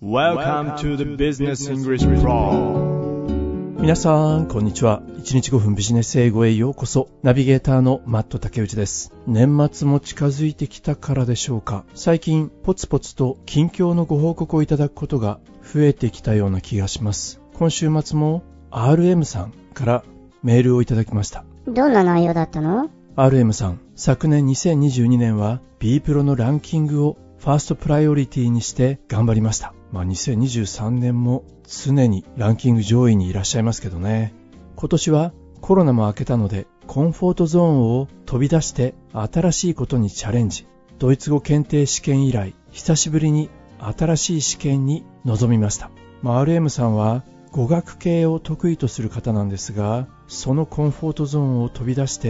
Welcome to the Business English Pro。 皆さんこんにちは。1日5分ビジネス英語へようこそ。ナビゲーターのマット竹内です。年末も近づいてきたからでしょうか。最近ポツポツと近況のご報告をいただくことが増えてきたような気がします。今週末も RM さんからメールをいただきました。 どんな内容だったの？ RM さん、昨年2022年は B プロのランキングをファーストプライオリティにして頑張りました。2023年も常にランキング上位にいらっしゃいますけどね。今年はコロナも明けたのでコンフォートゾーンを飛び出して新しいことにチャレンジ。ドイツ語検定試験以来久しぶりに新しい試験に臨みました。RM さんは語学系を得意とする方なんですが、そのコンフォートゾーンを飛び出して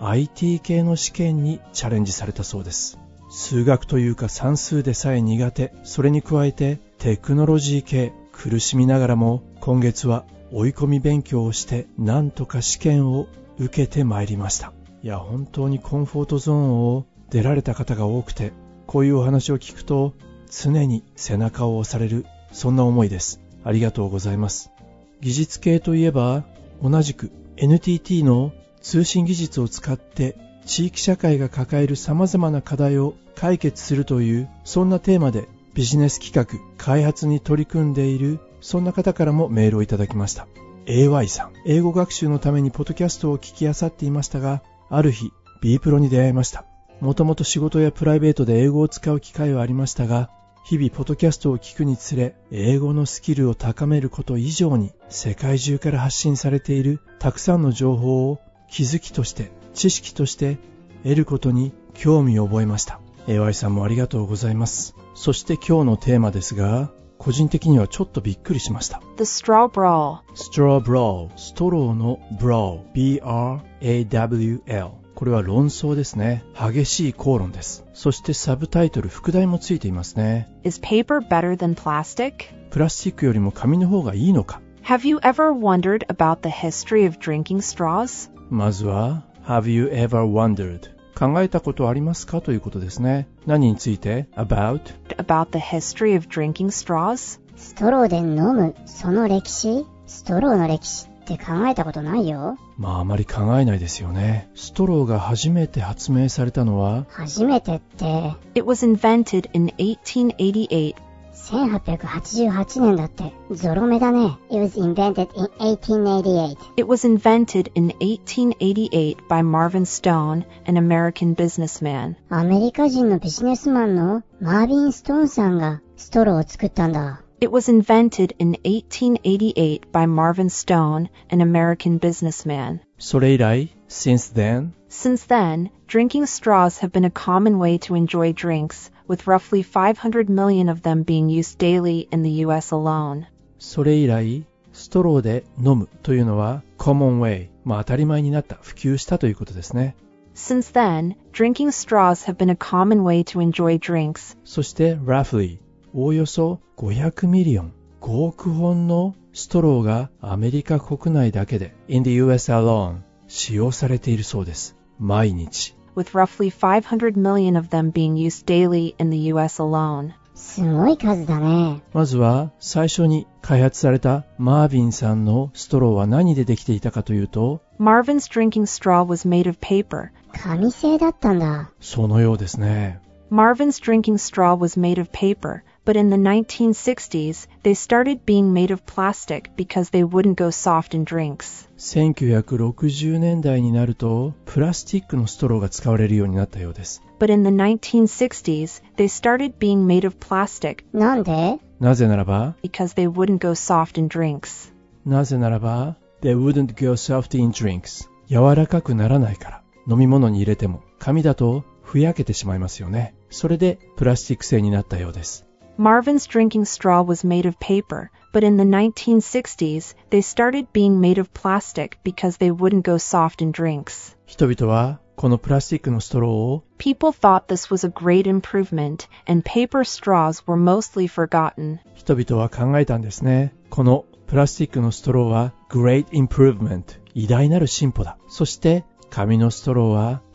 IT 系の試験にチャレンジされたそうです。数学というか算数でさえ苦手。それに加えてテクノロジー系、苦しみながらも今月は追い込み勉強をしてなんとか試験を受けてまいりました。いや本当にコンフォートゾーンを出られた方が多くて、こういうお話を聞くと常に背中を押される、そんな思いです。ありがとうございます。技術系といえば同じく NTT の通信技術を使って地域社会が抱える様々な課題を解決するという、そんなテーマでビジネス企画開発に取り組んでいる、そんな方からもメールをいただきました。 AY さん、英語学習のためにポッドキャストを聞き漁っていましたが、ある日 B プロに出会いました。もともと仕事やプライベートで英語を使う機会はありましたが、日々ポッドキャストを聞くにつれ、英語のスキルを高めること以上に世界中から発信されているたくさんの情報を気づきとして知識として得ることに興味を覚えました。 AY さんもありがとうございます。そして今日のテーマですが、個人的にはちょっとびっくりしました。 The Straw Brawl。 Straw Brawl、 ストローの Brawl、 B-R-A-W-L、 これは論争ですね。激しい口論です。そしてサブタイトル、副題もついていますね。 Is paper better than plastic? プラスチックよりも紙の方がいいのか。 Have you ever wondered about the history of drinking straws? まずは Have you ever wondered、 考えたことありますかということですね。何について？ About the history of drinking straws? ストローで飲む、その歴史？ストローの歴史って考えたことないよ。 あまり考えないですよね。ストローが初めて発明されたのは、 初めてって、 It was invented in 1888. 1888年だって。ゾロ目だね。It was invented in 1888. It was invented in 1888 by Marvin Stone, an American businessman. アメリカ人のビジネスマンのマービン・ストーンさんがストローを作ったんだ。 It was invented in 1888 by Marvin Stone, an American businessman. それ以来 Since then drinking straws have been a common way to enjoy drinks, with roughly 500 million of them being used daily in the US alone. それ以来ストローで飲むというのは common way、当たり前になった、普及したということですね。 Since then, drinking straws have been a common way to enjoy drinks. そして roughly、 おおよそ500ミリオン、5億本のストローがアメリカ国内だけで in the US alone 使用されているそうです。毎日。 With roughly 500 million of them being used daily in the US alone. すごい数だね。 まずは最初に開発されたマーヴィンさんのストローは何でできていたかというと、 Marvin's drinking straw was made of paper. 紙製だったんだ。 そのようですね。 Marvin's drinking straw was made of paper, but in the 1960s, they started being made of plastic because they wouldn't go soft in drinks. 1960年代になるとプラスチックのストローが使われるようになったようです。 But in the 1960s, they started being made of plastic. なんで？ なぜならば Because they wouldn't go soft in drinks. なぜならば They wouldn't go soft in drinks、 柔らかくならないから。飲み物に入れても紙だとふやけてしまいますよね。それでプラスチック製になったようです。 Marvin's drinking straw was made of paper, but in the 1960s, they started being made of plastic because they wouldn't go soft in drinks. 人々はこのプラスチックのストローを People thought this was a great improvement, and paper straws were mostly forgotten. 人々は考えたんですね。このプラスチックのストローは Great Improvement、 偉大なる進歩だ。そして紙のストローは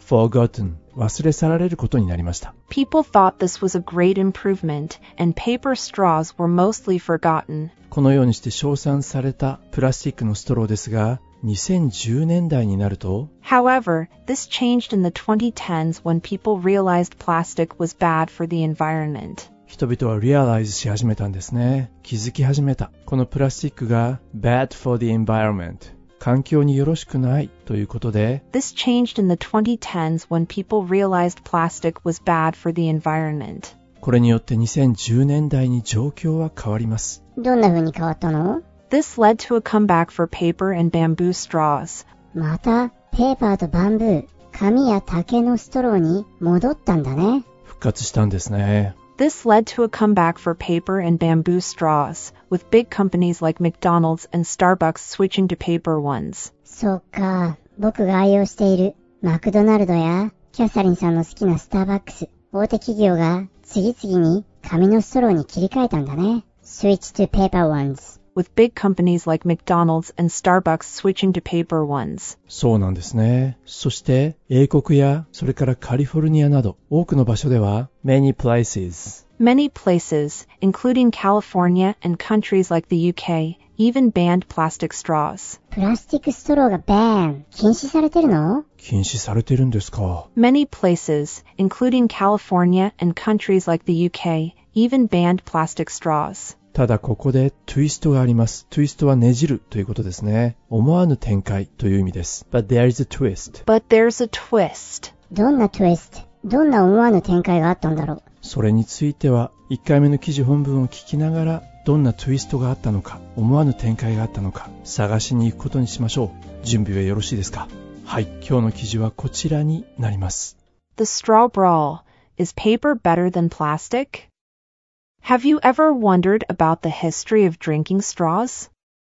forgotten 忘れ去られることになりました。 People thought this was a great improvement, and paper straws were mostly forgotten. このようにして称賛されたプラスチックのストローですが、2010年代になると However, this changed in the 2010s when people realized plastic was bad for the environment. 人々はリアライズし始めたんですね。気づき始めた。このプラスチックが bad for the environment 環境によろしくないということで This changed in the 2010s when people realized plastic was bad for the environment. これによって2010年代に状況は変わります。 どんな風に変わったの？ This led to a comeback for paper and bamboo straws. また、ペーパーとバンブー、紙や竹のストローに戻ったんだね。 復活したんですね。 This led to a comeback for paper and bamboo straws, with big companies like McDonald's and Starbucks switching to paper ones. そっか、僕が愛用しているマクドナルドやキャサリンさんの好きなスターバックス、大手企業が次々に紙のストローに切り替えたんだね。Switch to paper ones. With big companies like McDonald's and Starbucks switching to paper ones. そうなんですね。そして英国やそれからカリフォルニアなど多くの場所では many places Many places, including California and countries like the UK, even banned plastic straws. プラスチックストローが禁止されてるの？ 禁止されてるんですか。 Many places, including California and countries like the UK, even banned plastic straws. ただここでトゥイストがあります。トゥイストはねじるということですね。思わぬ展開という意味です。But there's a twist. But there's a twist. どんなトゥイスト？どんな思わぬ展開があったんだろう？ それについては1回目の記事本文を聞きながらどんなトゥイストがあったのか、思わぬ展開があったのか探しに行くことにしましょう。準備はよろしいですか？はい、今日の記事はこちらになります。 The straw brawl. Is paper better than plastic? Have you ever wondered about the history of drinking straws?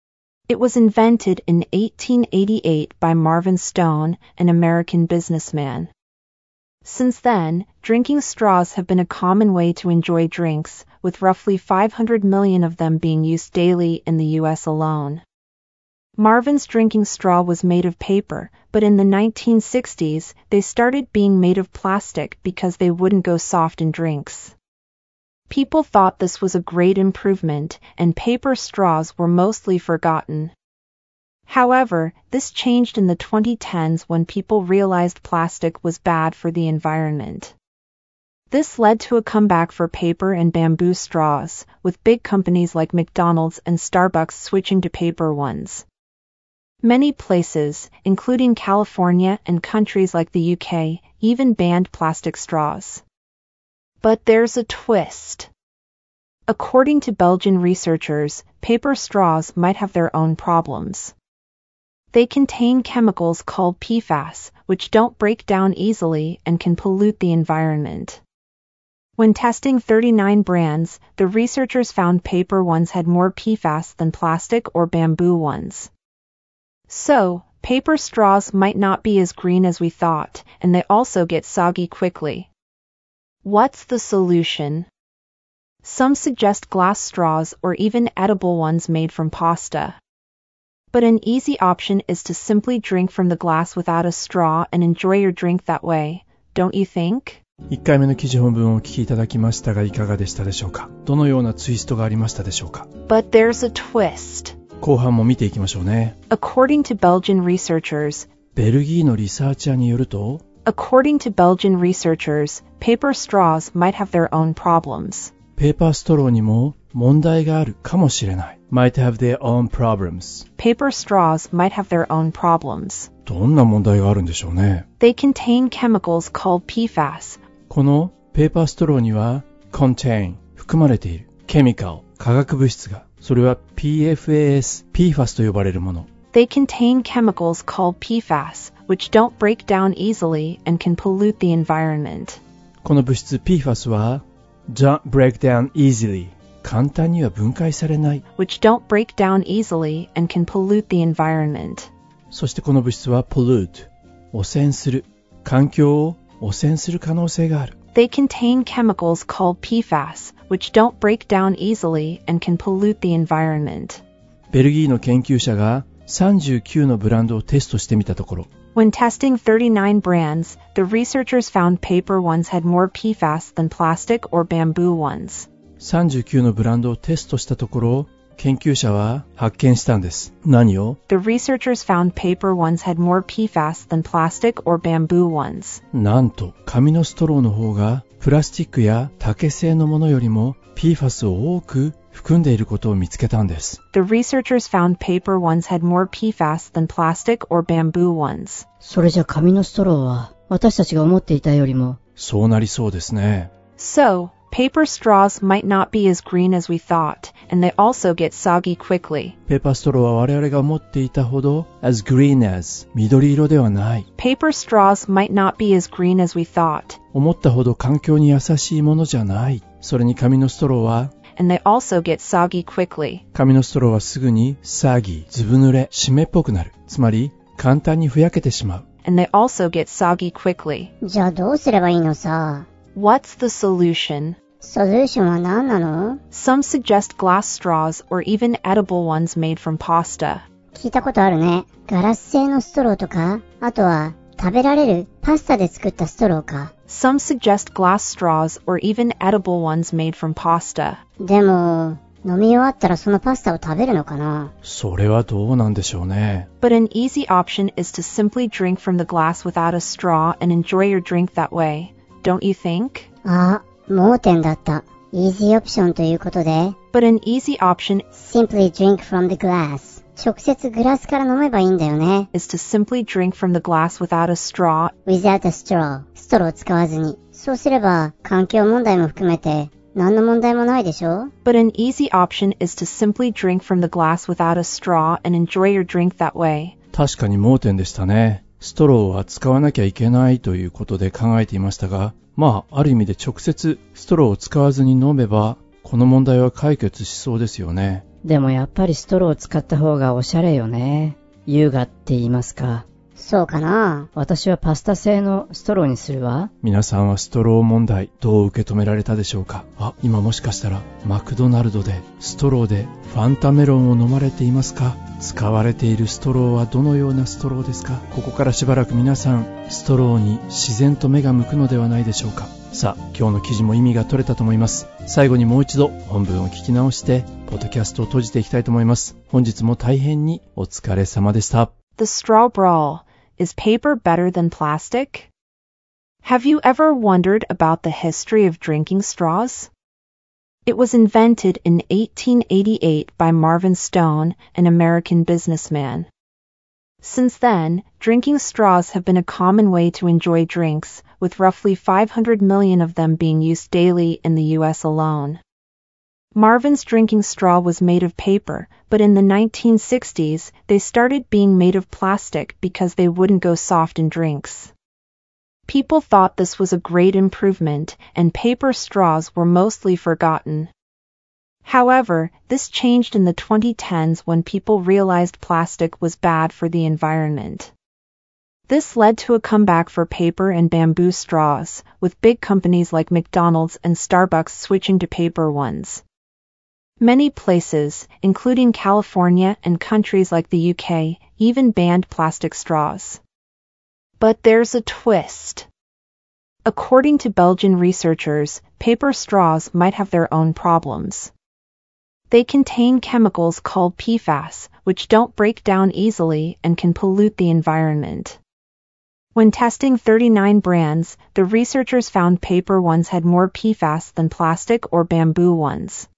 It was invented in 1888 by Marvin Stone, an American businessman. Since then, drinking straws have been a common way to enjoy drinks, with roughly 500 million of them being used daily in the US alone. Marvin's drinking straw was made of paper, but in the 1960s, they started being made of plastic because they wouldn't go soft in drinks. People thought this was a great improvement, and paper straws were mostly forgotten. However, this changed in the 2010s when people realized plastic was bad for the environment. This led to a comeback for paper and bamboo straws, with big companies like McDonald's and Starbucks switching to paper ones. Many places, including California and countries like the UK, even banned plastic straws. But there's a twist. According to Belgian researchers, paper straws might have their own problems. They contain chemicals called PFAS, which don't break down easily and can pollute the environment. When testing 39 brands, the researchers found paper ones had more PFAS than plastic or bamboo ones. So, paper straws might not be as green as we thought, and they also get soggy quickly. What's the solution? Some suggest glass straws or even edible ones made from pasta. But an easy option is to simply drink from the glass without a straw and enjoy your drink that way, don't you think? 1回目の記事本文をお聞きいただきましたがいかがでしたでしょうか。どのようなツイストがありましたでしょうか。 But there's a twist. 後半も見ていきましょうね。 According to Belgian researchers, ベルギーのリサーチャーによると According to Belgian researchers, paper straws might have their own problems. ペーパーストローにも問題があるかもしれない。might have their own problems. Paper straws might have their own problems. どんな問題があるんでしょうね。 They contain chemicals called PFAS. このペーパーストローには contain 含まれている chemical 化学物質が、それは PFAS、PFAS と呼ばれるもの。 They contain chemicals called PFAS, which don't break down easily and can pollute the environment. この物質 PFAS は don't break down easily 簡単には分解されない。 Which don't break down easily and can pollute the environment. そしてこの物質は pollute 汚染する、環境を汚染する可能性がある。 They contain chemicals called PFAS, which don't break down easily and can pollute the environment. ベルギーの研究者が39のブランドをテストしてみたところ、 When testing 39 brands, the researchers found paper ones had more PFAS than plastic or bamboo ones. 39のブランドをテストしたところ、研究者は発見したんです。何を？ The researchers found paper ones had more PFAS than plastic or bamboo ones. なんと、紙のストローの方がプラスチックや竹製のものよりも PFAS を多く含んでいることを見つけたんです。 The researchers found paper ones had more PFAS than plastic or bamboo ones. それじゃ紙のストローは私たちが思っていたよりも。 そうなりそうですね。 So, paper straws might not be as green as we thought, and they also get soggy quickly. ペーパーストローは我々が思っていたほど as green as 緑色ではない。 Paper straws might not be as green as we thought, 思ったほど環境に優しいものじゃない。それに紙のストローは and they also get soggy quickly. 紙のストローはすぐにサギ、ずぶ濡れ、湿っぽくなる。つまり簡単にふやけてしまう。 And they also get soggy quickly. じゃあどうすればいいのさ。 What's the solution? ソリューションは何なの？ Some suggest glass straws or even edible ones made from pasta. 聞いたことあるね。ガラス製のストローとか、あとは食べられるパスタで作ったストローか。 Some suggest glass straws or even edible ones made from pasta. でも、飲み終わったらそのパスタを食べるのかな？ それはどうなんでしょうね。 But an easy option is to simply drink from the glass without a straw and enjoy your drink that way. Don't you think? あ、盲点だった。Easy option ということで。 But an easy option Simply drink from the glass. 直接グラスから飲めばいいんだよね。 is to simply drink from the glass without a straw. Without a straw. ストローを使わずに。そうすれば、環境問題も含めて、何の問題もないでしょ？ But an easy option is to simply drink from the glass without a straw and enjoy your drink that way. 確かに盲点でしたね。ストローは使わなきゃいけないということで考えていましたが、ある意味で直接ストローを使わずに飲めば、この問題は解決しそうですよね。 でもやっぱりストローを使った方がおしゃれよね。優雅って言いますか。 そうかな？ 私はパスタ製のストローにするわ。 皆さんはストロー問題どう受け止められたでしょうか？今もしかしたらマクドナルドでストローでファンタメロンを飲まれていますか？使われているストローはどのようなストローですか？ここからしばらく皆さんストローに自然と目が向くのではないでしょうか？さあ、今日の記事も意味が取れたと思います。最後にもう一度本文を聞き直してポッドキャストを閉じていきたいと思います。本日も大変にお疲れ様でした。 The straw brawl. Is paper better than plastic? Have you ever wondered about the history of drinking straws? It was invented in 1888 by Marvin Stone, an American businessman. Since then, drinking straws have been a common way to enjoy drinks, with roughly 500 million of them being used daily in the US alone. Marvin's drinking straw was made of paper, but in the 1960s, they started being made of plastic because they wouldn't go soft in drinks. People thought this was a great improvement, and paper straws were mostly forgotten. However, this changed in the 2010s when people realized plastic was bad for the environment. This led to a comeback for paper and bamboo straws, with big companies like McDonald's and Starbucks switching to paper ones. Many places, including California and countries like the UK, even banned plastic straws. But there's a twist. According to Belgian researchers, paper straws might have their own problems. They contain chemicals called PFAS, which don't break down easily and can pollute the environment. When testing 39 brands, the researchers found paper ones had more PFAS than plastic or bamboo ones.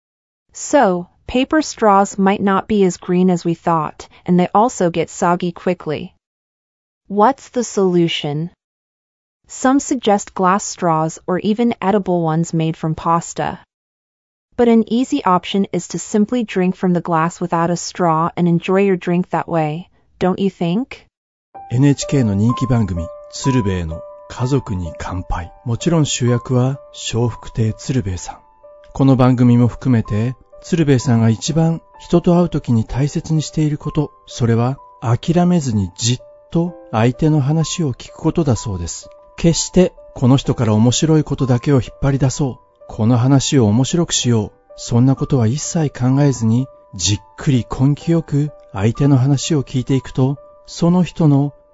So, paper straws might not be as green as we thought, and they also get soggy quickly. What's the solution? Some suggest glass straws or even edible ones made from pasta. But an easy option is to simply drink from the glass without a straw and enjoy your drink that way, don't you think? NHK の人気番組鶴瓶の家族に乾杯。もちろん主役は笑福亭鶴瓶さん。この番組も含めて鶴瓶さんが一番人と会うときに大切にしていること、それは諦めずにじっと相手の話を聞くことだそうです。決してこの人から面白いことだけを引っ張り出そう。この話を面白くしよう。そんなことは一切考えずにじっくり根気よく相手の話を聞いていくと、その人の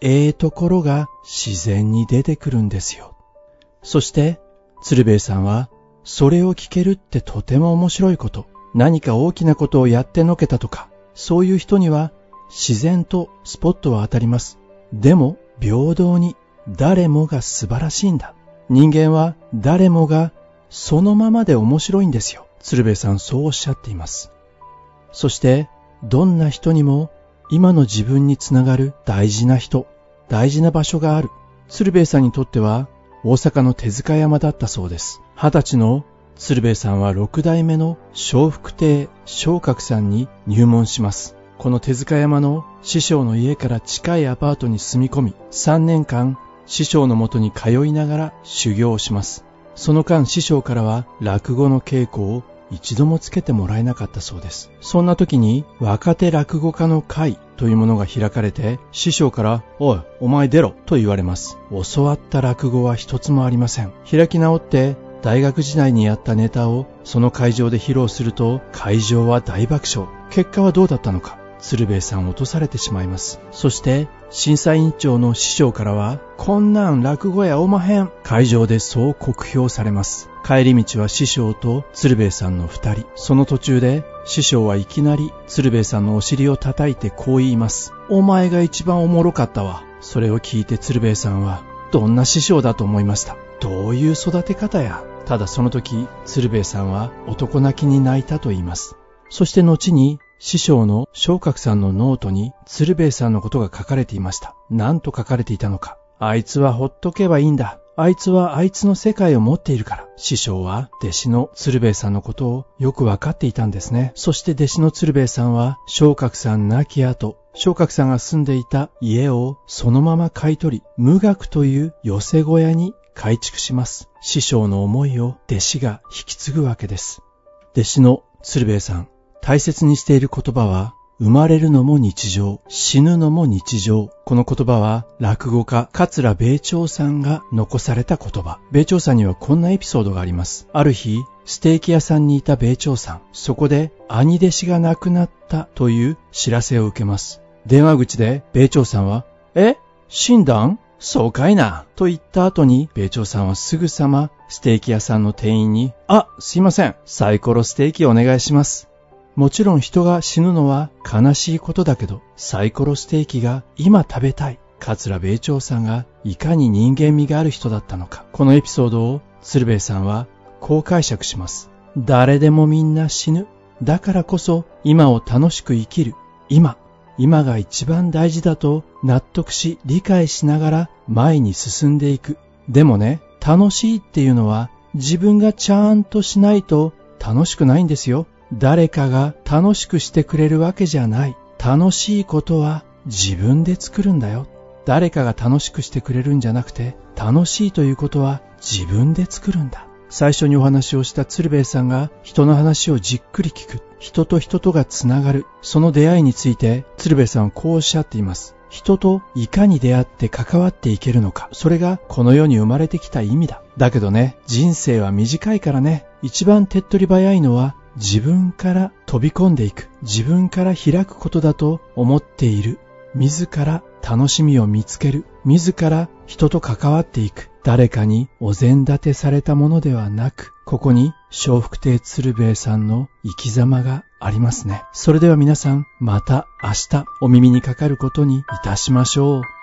ところが自然に出てくるんですよ。そして、鶴瓶さんは、それを聞けるってとても面白いこと、何か大きなことをやってのけたとか、そういう人には自然とスポットは当たります。でも、平等に誰もが素晴らしいんだ。人間は誰もがそのままで面白いんですよ。鶴瓶さんそうおっしゃっています。そして、どんな人にも今の自分につながる大事な人、大事な場所がある。鶴瓶さんにとっては大阪の手塚山だったそうです。20歳の鶴瓶さんは6代目の笑福亭松鶴さんに入門します。この手塚山の師匠の家から近いアパートに住み込み、3年間師匠のもとに通いながら修行をします。その間師匠からは落語の稽古を一度もつけてもらえなかったそうです。そんな時に若手落語家の会というものが開かれて、師匠からおいお前出ろと言われます。教わった落語は一つもありません。開き直って大学時代にやったネタをその会場で披露すると、会場は大爆笑。結果はどうだったのか。鶴瓶さん落とされてしまいます。そして審査委員長の師匠からは、こんなん落語やおまへん。会場でそう酷評されます。帰り道は師匠と鶴瓶さんの二人。その途中で師匠はいきなり鶴瓶さんのお尻を叩いてこう言います。お前が一番おもろかったわ。それを聞いて鶴瓶さんは、どんな師匠だと思いました。どういう育て方や。ただその時鶴瓶さんは男泣きに泣いたと言います。そして後に師匠の松鶴さんのノートに鶴瓶さんのことが書かれていました。何と書かれていたのか。あいつはほっとけばいいんだ。あいつはあいつの世界を持っているから。師匠は弟子の鶴瓶さんのことをよくわかっていたんですね。そして弟子の鶴瓶さんは松鶴さん亡き後、松鶴さんが住んでいた家をそのまま買い取り、無学という寄せ小屋に改築します。師匠の思いを弟子が引き継ぐわけです。弟子の鶴瓶さん、大切にしている言葉は、生まれるのも日常、死ぬのも日常。この言葉は落語家桂米朝さんが残された言葉。米朝さんにはこんなエピソードがあります。ある日、ステーキ屋さんにいた米朝さん。そこで兄弟子が亡くなったという知らせを受けます。電話口で米朝さんは、死んだん？そうかいな。と言った後に、米朝さんはすぐさまステーキ屋さんの店員に、すいません。サイコロステーキお願いします。もちろん人が死ぬのは悲しいことだけど、サイコロステーキが今食べたい。桂米朝さんがいかに人間味がある人だったのか。このエピソードを鶴瓶さんはこう解釈します。誰でもみんな死ぬ。だからこそ今を楽しく生きる。今が一番大事だと納得し理解しながら前に進んでいく。でもね、楽しいっていうのは自分がちゃんとしないと楽しくないんですよ。誰かが楽しくしてくれるわけじゃない。楽しいことは自分で作るんだよ。誰かが楽しくしてくれるんじゃなくて、楽しいということは自分で作るんだ。最初にお話をした鶴瓶さんが人の話をじっくり聞く。人と人とがつながる。その出会いについて鶴瓶さんはこうおっしゃっています。人といかに出会って関わっていけるのか。それがこの世に生まれてきた意味だ。だけどね、人生は短いからね。一番手っ取り早いのは自分から飛び込んでいく。自分から開くことだと思っている。自ら楽しみを見つける。自ら人と関わっていく。誰かにお膳立てされたものではなく、ここに笑福亭鶴瓶さんの生き様がありますね。それでは皆さん、また明日お耳にかかることにいたしましょう。